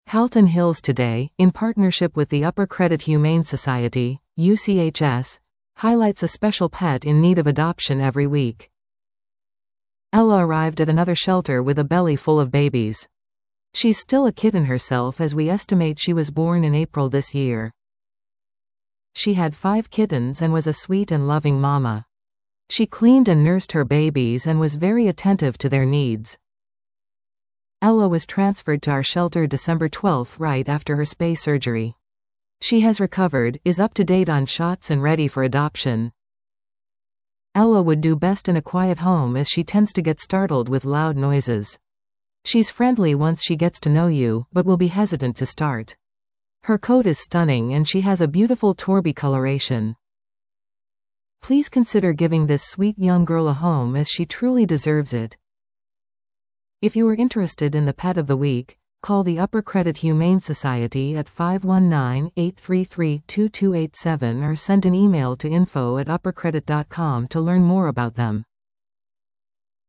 Halton Hills Today, in partnership with the Upper Credit Humane Society, UCHS, highlights a special pet in need of adoption every week. Ella arrived at another shelter with a belly full of babies. She's still a kitten herself, as we estimate she was born in April this year. She had 5 kittens and was a sweet and loving mama. She cleaned and nursed her babies and was very attentive to their needs. Ella was transferred to our shelter December 12 right after her spay surgery. She has recovered, is up to date on shots and ready for adoption. Ella would do best in a quiet home as she tends to get startled with loud noises. She's friendly once she gets to know you, but will be hesitant to start. Her coat is stunning and she has a beautiful Torby coloration. Please consider giving this sweet young girl a home, as she truly deserves it. If you are interested in the pet of the week, call the Upper Credit Humane Society at 519-833-2287 or send an email to info@uppercredit.com to learn more about them.